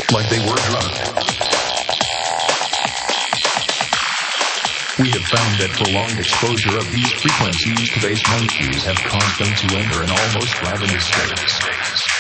like they were drunk. We have found that prolonged exposure of these frequencies to base monkeys have caused them to enter an almost ravenous state.